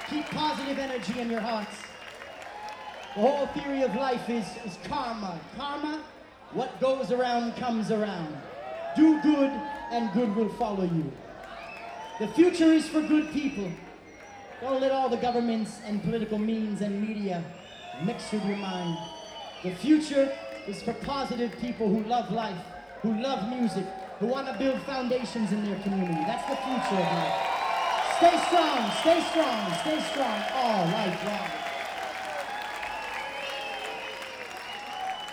Keep positive energy in your hearts. The whole theory of life is karma. Karma, what goes around comes around. Do good and good will follow you. The future is for good people. Don't let all the governments and political means and media mix with your mind. The future is for positive people who love life, who love music, who want to build foundations in their community. That's the future of life. Stay strong, stay strong, stay strong all life long.